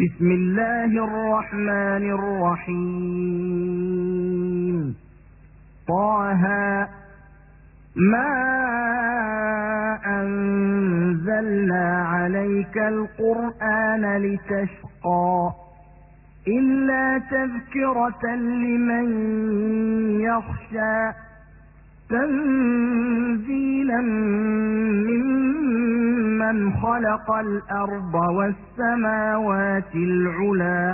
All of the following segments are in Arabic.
بسم الله الرحمن الرحيم. طه ما أنزلنا عليك القرآن لتشقى إلا تذكرة لمن يخشى تنزيلا ممن خلق الأرض والسماوات العلى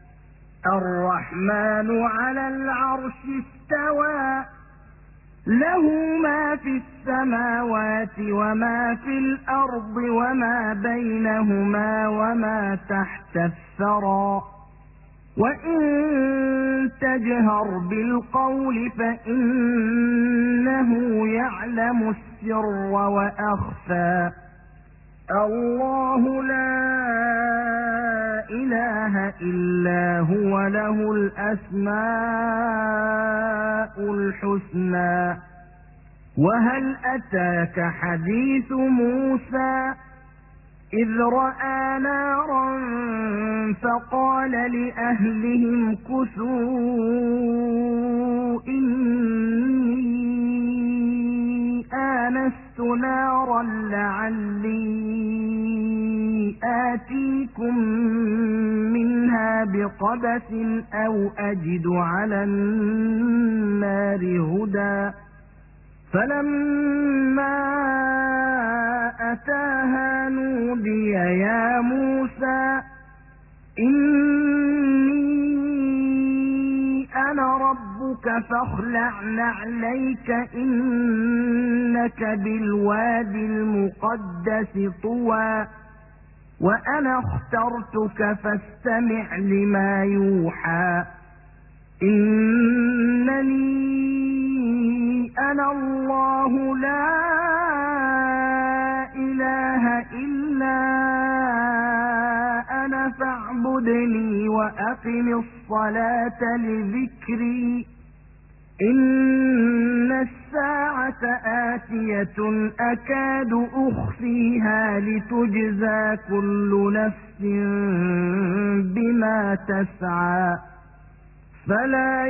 الرحمن على العرش استوى له ما في السماوات وما في الأرض وما بينهما وما تحت الثرى وإن تجهر بالقول فإنه يعلم السر وأخفى الله لا إله إلا هو له الأسماء الحسنى. وهل أتاك حديث موسى إذ رأى نارا فقال لأهلهم كثوا إني آنست نارا لعلي آتيكم منها بقبس أو أجد على النار هدى فلما أتاها نودي يا موسى إني أنا ربك فاخلع نعليك إنك بالوادي المقدس طوى وأنا اخترتك فاستمع لما يوحى إنني أنا الله لا إله إلا أنا فاعبدني وأقم الصلاة لذكري إن الساعة آتية أكاد أخفيها لتجزى كل نفس بما تسعى فلا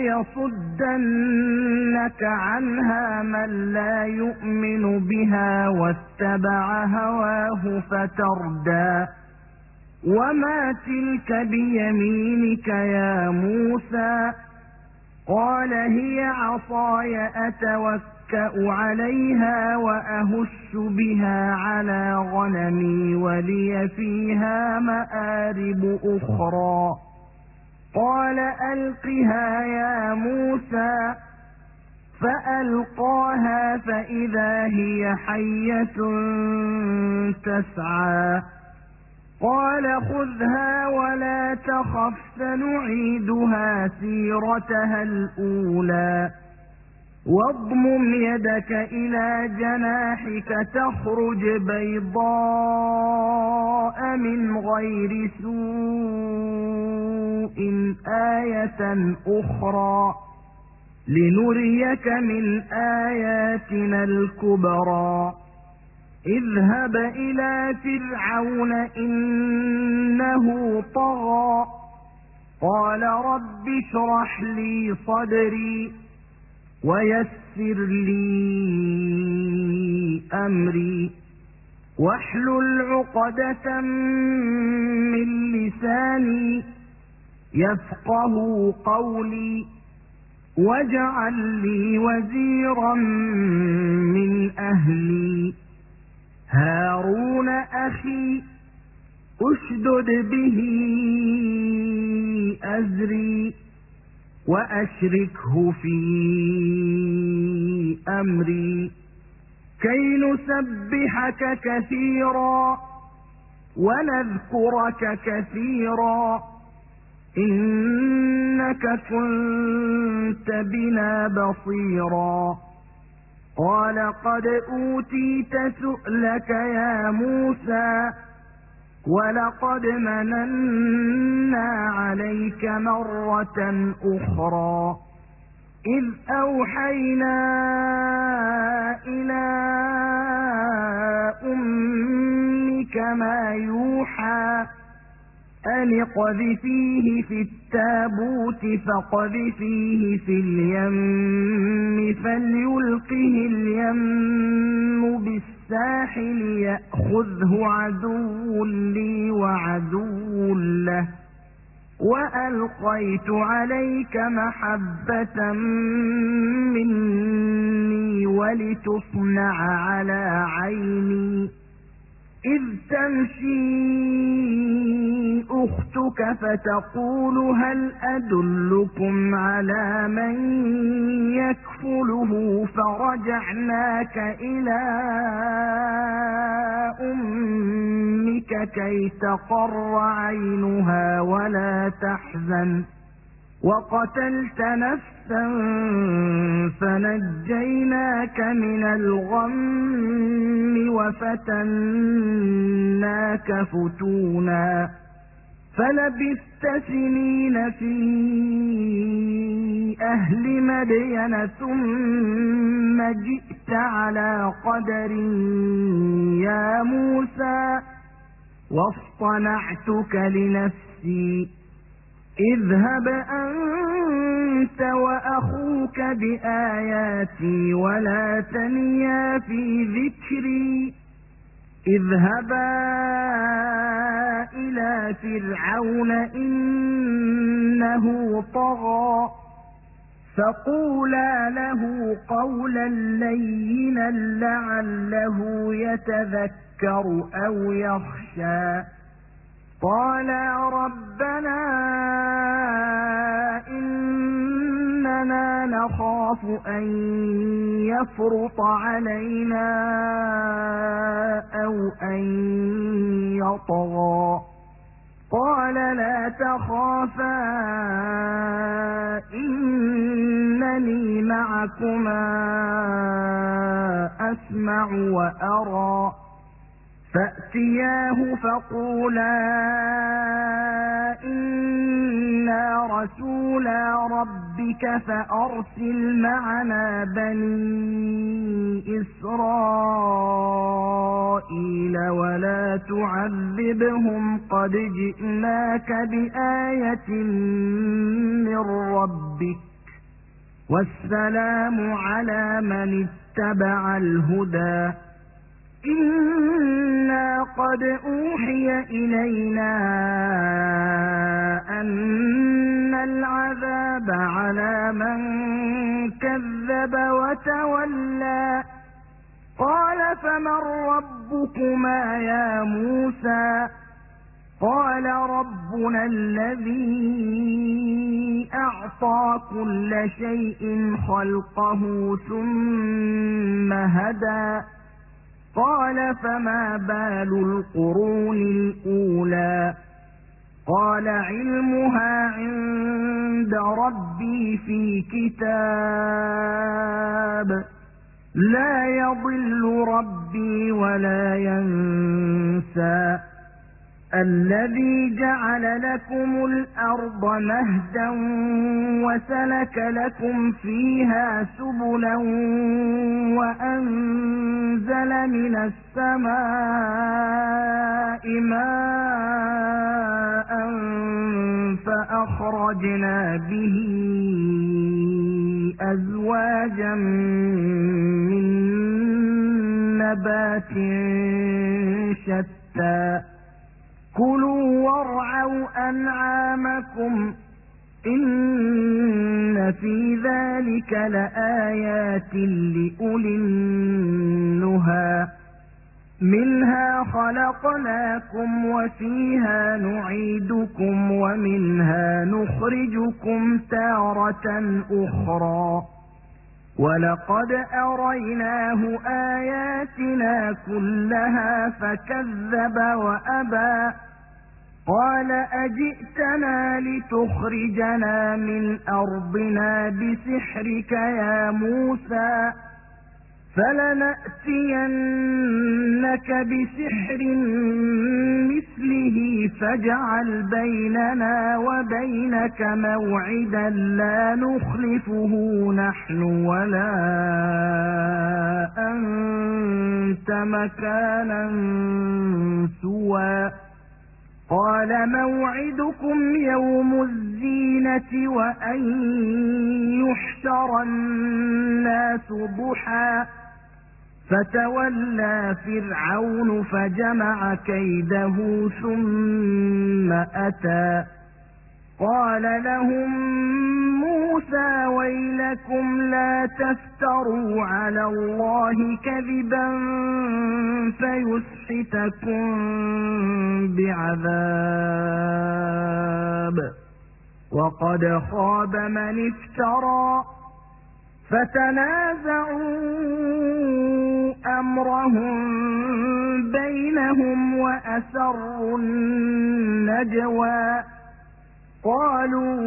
يصدنك عنها من لا يؤمن بها واتبع هواه فتردى وما تلك بيمينك يا موسى قال هي عصاي أتوكأ عليها وأهش بها على غنمي ولي فيها مآرب أخرى قال ألقها يا موسى فألقاها فإذا هي حية تسعى قال خذها ولا تخف سنعيدها سيرتها الأولى واضمم يدك إلى جناحك تخرج بيضاء من غير سوء آية أخرى لنريك من آياتنا الكبرى اذهب إلى فرعون إنه طغى قال رب اشرح لي صدري ويسر لي أمري واحلل عقدة من لساني يفقه قولي واجعل لي وزيرا من أهلي هارون أخي أشدد به أزري وأشركه في أمري كي نسبحك كثيرا ونذكرك كثيرا إنك كنت بنا بصيرا قال قد أوتيت سؤلك يا موسى ولقد مننا عليك مرة أخرى إذ أوحينا إلى أمك ما يوحى أن اقذفيه في التابوت فاقذفيه في اليم فليلقه اليم بالساحل يأخذه عدو لي وعدو له وألقيت عليك محبة مني ولتصنع على عيني إذ تمشي أختك فتقول هل أدلكم على من يكفله فرجعناك إلى أمك كي تقر عينها ولا تحزن وقتلت نفسا فنجيناك من الغم وفتناك فتونا فلبثت سنين في أهل مدين ثم جئت على قدر يا موسى واصطنعتك لنفسي اذهب أنت وأخوك بآياتي ولا تنيا في ذكري اذهبا إلى فرعون إنه طغى فقولا له قولا لينا لعله يتذكر أو يخشى قالا ربنا إننا نخاف أن يفرط علينا أو أن يطغى قال لا تخافا إنني معكما أسمع وأرى فأتياه فقولا إنا رسولا ربك فأرسل معنا بني إسرائيل ولا تعذبهم قد جئناك بآية من ربك والسلام على من اتبع الهدى إنا قد أوحي إلينا أن العذاب على من كذب وتولى قال فمن ربكما يا موسى قال ربنا الذي أعطى كل شيء خلقه ثم هدى قال فما بال القرون الأولى قال علمها عند ربي في كتاب لا يضل ربي ولا ينسى الذي جعل لكم الأرض مهدا وسلك لكم فيها سبلا وأنزل من السماء ماء فأخرجنا به أزواجا من نبات شتى كلوا وارعوا أنعامكم إن في ذلك لآيات لأولي النهى منها خلقناكم وفيها نعيدكم ومنها نخرجكم تارة أخرى ولقد أريناه آياتنا كلها فكذب وأبى قال أجئتنا لتخرجنا من أرضنا بسحرك يا موسى فلنأتينك بسحر مثله فاجعل بيننا وبينك موعدا لا نخلفه نحن ولا أنت مكانا سوى قال موعدكم يوم الزينة وأن يحشر الناس ضحى فتولى فرعون فجمع كيده ثم أتى قال لهم موسى ويلكم لا تفتروا على الله كذبا فيسحتكم بعذاب وقد خاب من افترى فتنازعوا أمرهم بينهم وأسروا النجوى قالوا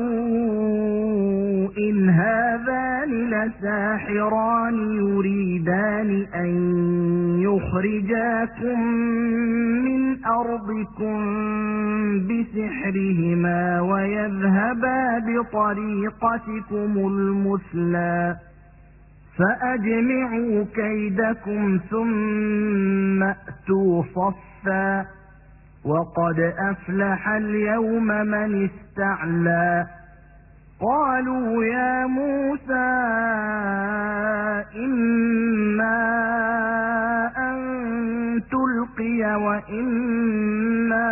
إن هذان لساحران يريدان أن يخرجاكم من أرضكم بسحرهما ويذهبا بطريقتكم المثلى فأجمعوا كيدكم ثم أتوا صفا وقد أفلح اليوم من استعلى قالوا يا موسى إما أن تلقي وإما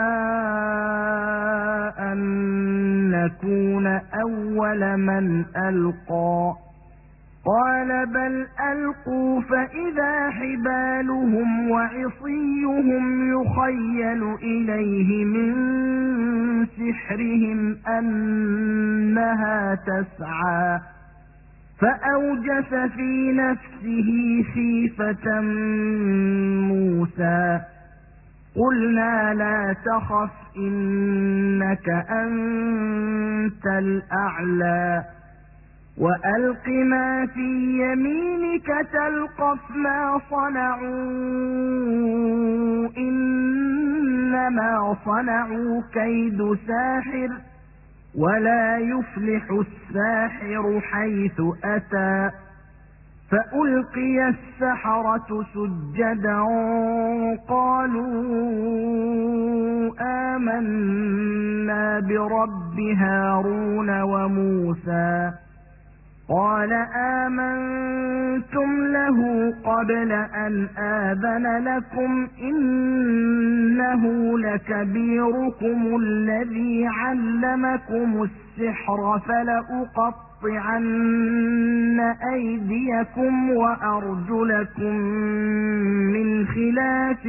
أن نكون أول من ألقى قال بل ألقوا فإذا حبالهم وعصيهم يخيل إليه من سحرهم أنها تسعى فأوجس في نفسه خيفة موسى قلنا لا تخف إنك أنت الأعلى وألق ما في يمينك تلقف ما صنعوا إنما صنعوا كيد ساحر ولا يفلح الساحر حيث أتى فألقي السحرة سجدا قالوا آمنا برب هارون وموسى قال آمنتم له قبل أن آذن لكم إنه لكبيركم الذي علمكم السحر فلأقطعن أيديكم وأرجلكم من خلاف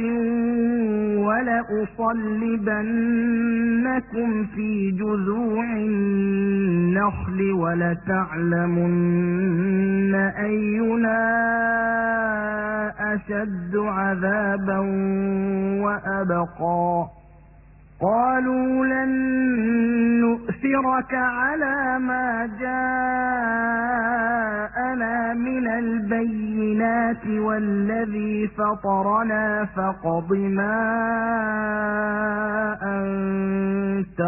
ولأصلبنكم في جذوع النخل ولتعلمن أينا أشد عذابا وأبقى قالوا لن نؤثرك على ما جاءنا من البينات والذي فطرنا فاقض ما أنت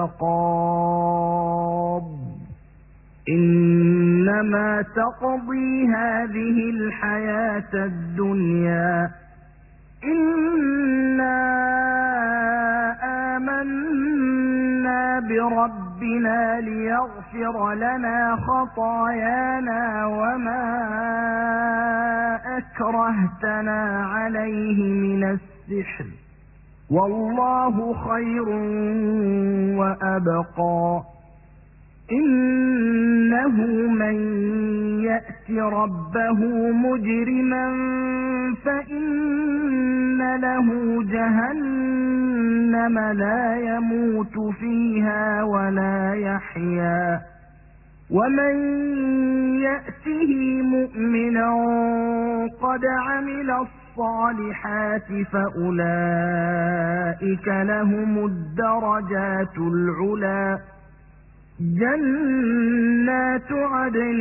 قاض إنما تقضي هذه الحياة الدنيا إنا آمنا بربنا ليغفر لنا خطايانا وما أكرهتنا عليه من السحر والله خير وأبقى إنه من يأت ربه مجرما فإن له جهنم لا يموت فيها ولا يحيا ومن يأته مؤمنا قد عمل الصالحات فأولئك لهم الدرجات العلى جنات عدن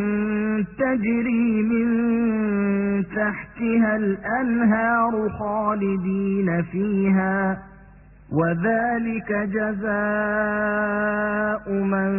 تجري من تحتها الأنهار خالدين فيها وذلك جزاء من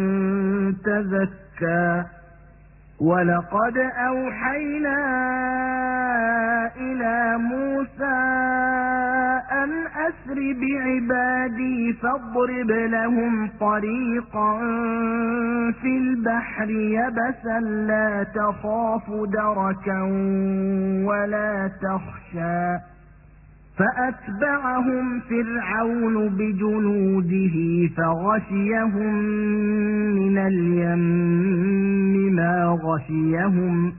تزكى ولقد أوحينا إلى موسى أن أسر بعبادي فاضرب لهم طريقا في البحر يبسا لا تخاف دركا ولا تخشى فأتبعهم فرعون بجنوده فغشيهم من اليم ما غشيهم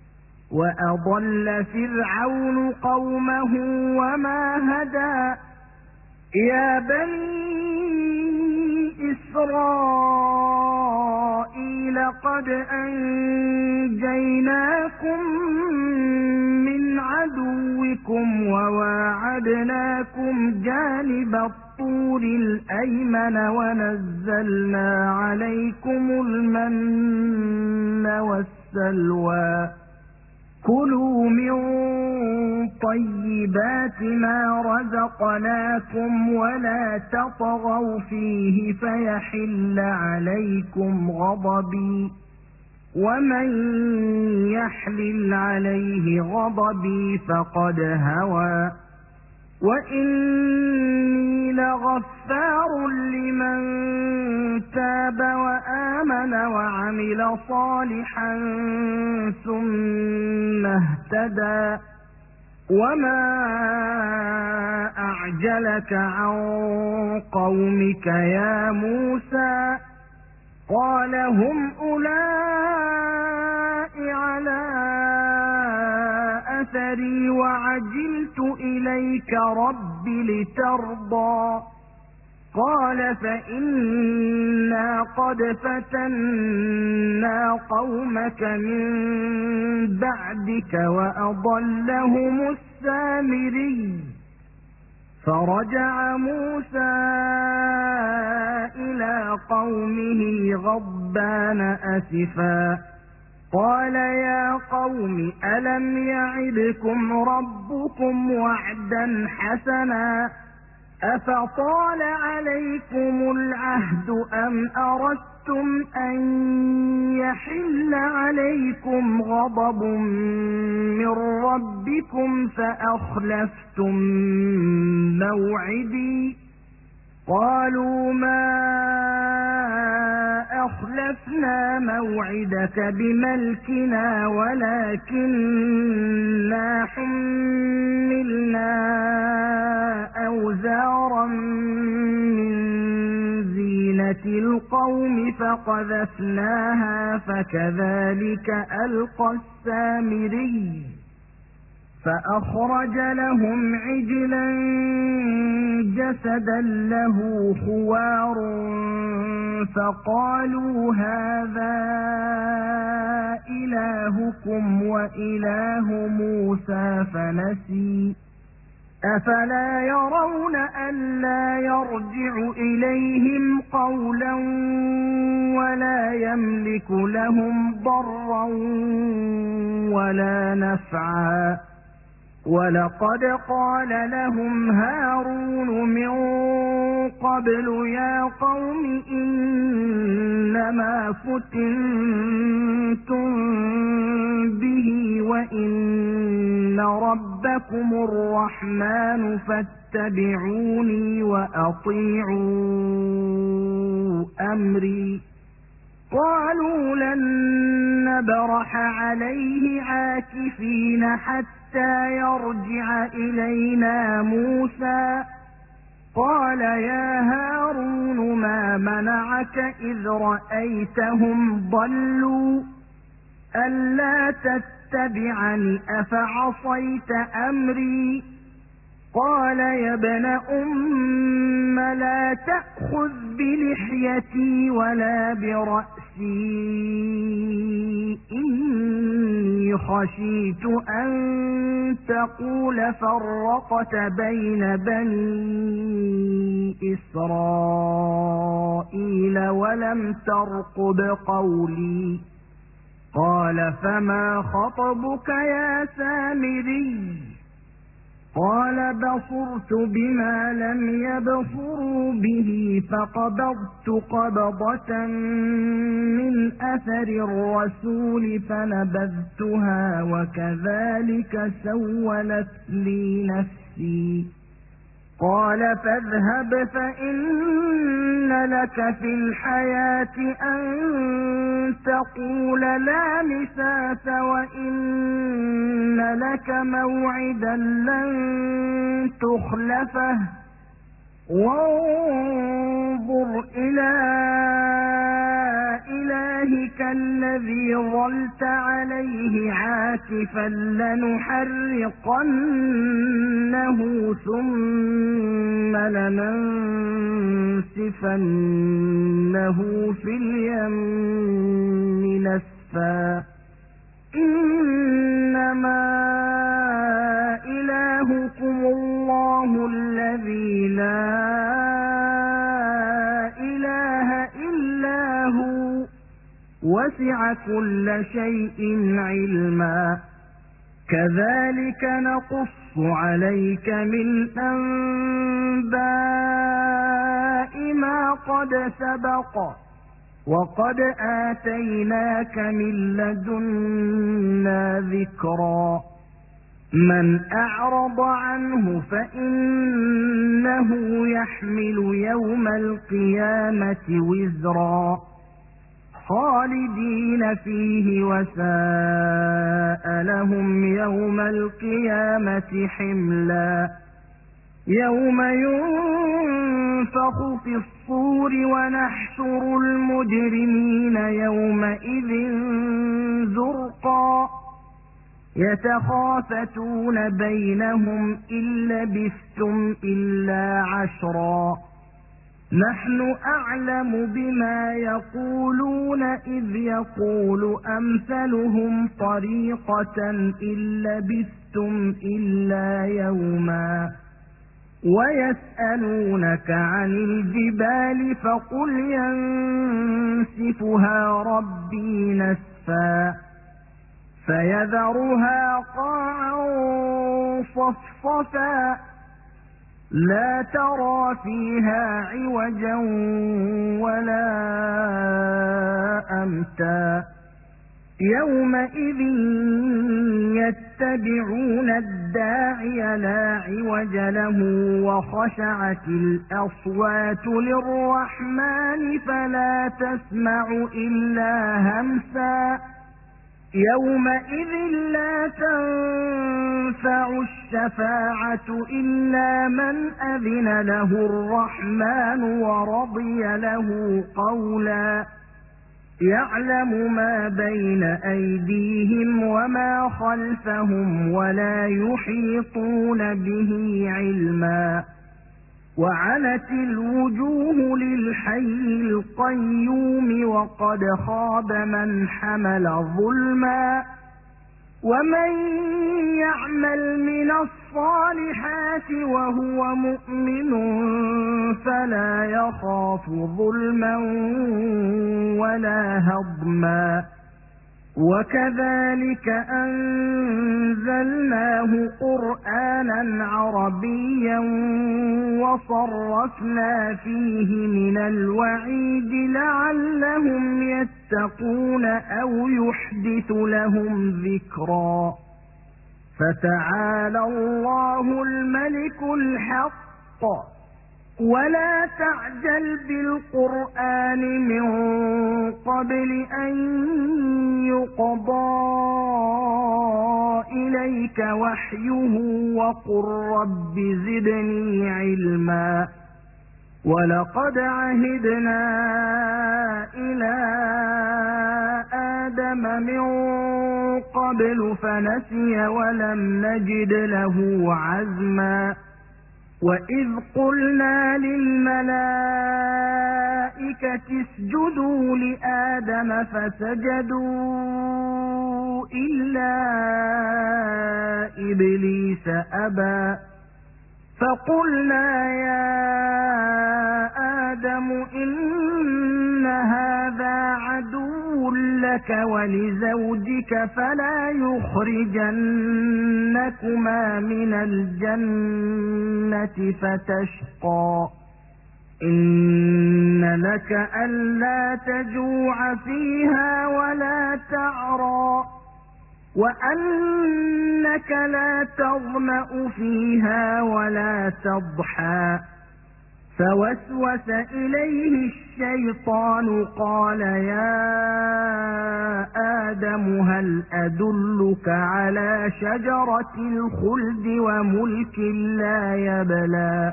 وأضل فرعون قومه وما هدى يا بني إسرائيل قد أنجيناكم من عدوكم وواعدناكم جانب الطور الأيمن ونزلنا عليكم المن والسلوى كلوا من طيبات ما رزقناكم ولا تطغوا فيه فيحل عليكم غضبي ومن يحلل عليه غضبي فقد هوى وإني لغفار لمن تاب وآمن وعمل صالحا ثم اهتدى وما أعجلك عن قومك يا موسى قال هم أولئك على أثري وعجلت إليك رب لترضى قال فإنا قد فتنا قومك من بعدك وأضلهم السامري فرجع موسى إلى قومه غضبان أسفا قال يا قوم ألم يعدكم ربكم وعدا حسنا أفطال عليكم العهد أم أردتم أن يحل عليكم غضب من ربكم فأخلفتم موعدي قالوا ما أخلفنا موعدك بملكنا ولكننا حملنا أوزارا من زينة القوم فقذفناها فكذلك ألقى السامري فأخرج لهم عجلا جسدا له خوار فقالوا هذا إلهكم وإله موسى فنسي أفلا يرون ألا يرجع إليهم قولا ولا يملك لهم ضرا ولا نفعا ولقد قال لهم هارون من قبل يا قوم إنما فتنتم به وإن ربكم الرحمن فاتبعوني وأطيعوا أمري قالوا لن نبرح عليه عاكفين حتى يرجع إلينا موسى قال يا هارون ما منعك إذ رأيتهم ضلوا ألا تتبعني أفعصيت أمري قال يا ابن أم لا تأخذ بلحيتي ولا برأسي إني خشيت أن تقول فرقت بين بني إسرائيل ولم ترقب قولي قال فما خطبك يا سامري قال بصرت بما لم يبصروا به فقبضت قبضة من أثر الرسول فنبذتها وكذلك سولت لي نفسي قال فاذهب فإن لك في الحياة أن تقول لا مساس وإن لك موعدا لن تخلفه وانظر إلى إلهك الذي ظلت عليه عاكفا لنحرقنه ثم لننسفنه في اليم نسفا إنما إلهكم الله الذي لا إله إلا هو وسع كل شيء علما كذلك نقص عليك من أنباء ما قد سبق وقد آتيناك من لدنا ذكرا من أعرض عنه فإنه يحمل يوم القيامة وزرا خالدين فيه وساء لهم يوم القيامة حملا يوم ينفخ في الصور ونحشر المجرمين يومئذ زرقا يتخافتون بينهم إن لبثتم إلا عشرا نحن أعلم بما يقولون إذ يقول أمثلهم طريقة إن لبثتم إلا يوما ويسألونك عن الجبال فقل ينسفها ربي نسفا فيذرها قاعا صفصفا لا ترى فيها عوجا ولا أمتا يومئذ يتبعون الداعي لا عوج له وخشعت الأصوات للرحمن فلا تسمع إلا همسا يومئذ لا تنفع الشفاعة إلا من أذن له الرحمن ورضي له قولا يعلم ما بين أيديهم وما خلفهم ولا يحيطون به علما وعنت الوجوه للحي القيوم وقد خاب من حمل ظلما ومن يعمل من الصالحات وهو مؤمن فلا يخاف ظلما ولا هضما وكذلك أنزلناه قرآنا عربيا وصرفنا فيه من الوعيد لعلهم يتقون أو يحدث لهم ذكرا فتعالى الله الملك الحق ولا تعجل بالقرآن من قبل أن يقضى إليك وحيه وقل رب زدني علما ولقد عهدنا إلى آدم من قبل فنسي ولم نجد له عزما وإذ قلنا للملائكة اسجدوا لآدم فسجدوا إلا إبليس أبى فقلنا يا آدم إن هذا عدو لك ولزوجك فلا يخرجنكما من الجنة فتشقى إن لك ألا تجوع فيها ولا تعرى وأنك لا تظمأ فيها ولا تضحى فوسوس إليه الشيطان قال يا آدم هل أدلك على شجرة الخلد وملك لا يبلى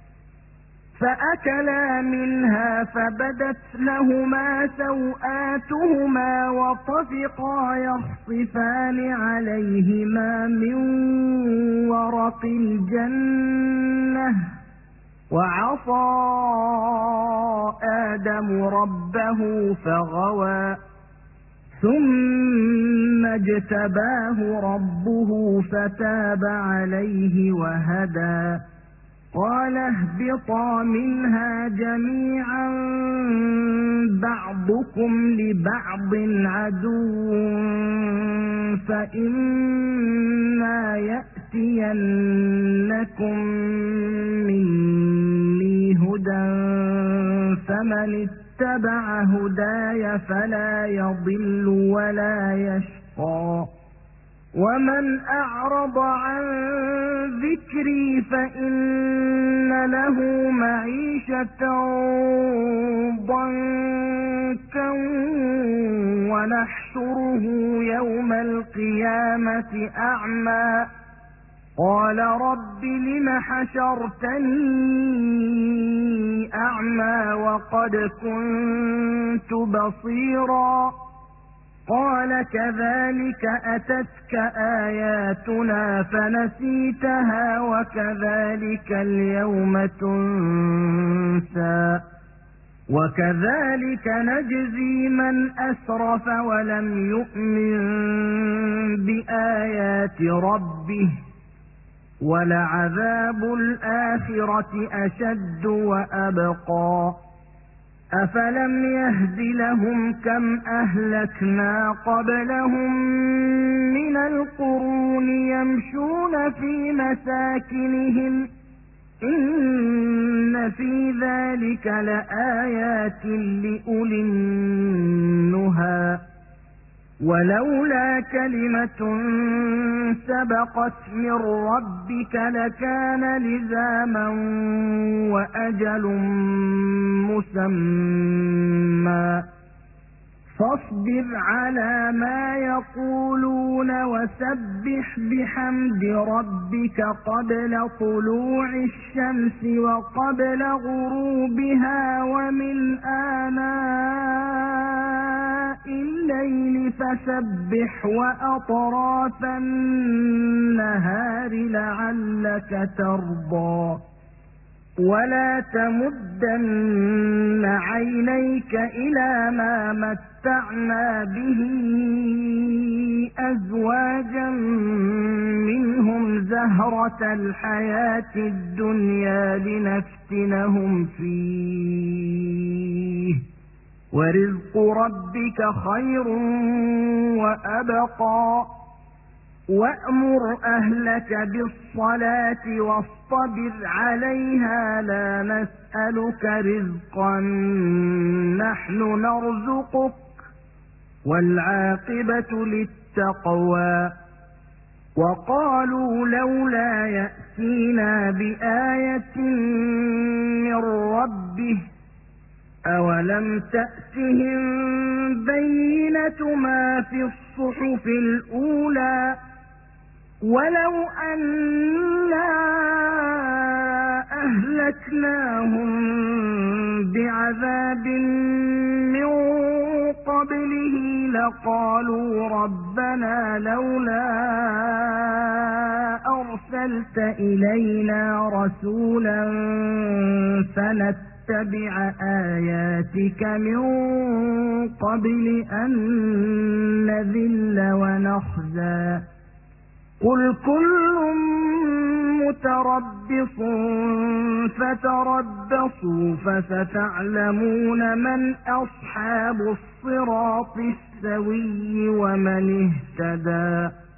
فأكلا منها فبدت لهما سوآتهما وطفقا يخصفان عليهما من ورق الجنة وعصى آدم ربه فغوى ثم اجتباه ربه فتاب عليه وهدى قال اهبطا منها جميعا بعضكم لبعض عدو فإما يأتينكم مني هدى فمن اتبع هداي فلا يضل ولا يشقى ومن أعرض عن ذكري فإن له معيشة ضنكا ونحشره يوم القيامة أعمى قال رب لم حشرتني أعمى وقد كنت بصيرا قال كذلك أتتك آياتنا فنسيتها وكذلك اليوم تنسى وكذلك نجزي من أسرف ولم يؤمن بآيات ربه ولعذاب الآخرة أشد وأبقى أفلم يهد لهم كم أهلكنا قبلهم من القرون يمشون في مساكنهم إن في ذلك لآيات لأولي النهى ولولا كلمة سبقت من ربك لكان لزاما وأجل مسمى فاصبر على ما يقولون وسبح بحمد ربك قبل طلوع الشمس وقبل غروبها ومن آناء الليل فسبح وأطراف النهار لعلك ترضى ولا تمدن عينيك إلى ما متعنا به أزواجا منهم زهرة الحياة الدنيا لنفتنهم فيه ورزق ربك خير وأبقى وأمر أهلك بالصلاة واصطبر عليها لا نسألك رزقا نحن نرزقك والعاقبة للتقوى وقالوا لولا يأتينا بآية من ربه أولم تأتهم بينة ما في الصحف الأولى ولو أنا أهلكناهم بعذاب من قبله لقالوا ربنا لولا أرسلت إلينا رسولا فنتبع آياتك من قبل أن نذل ونخزى قل كل متربص فتربصوا فستعلمون من أصحاب الصراط السوي ومن اهتدى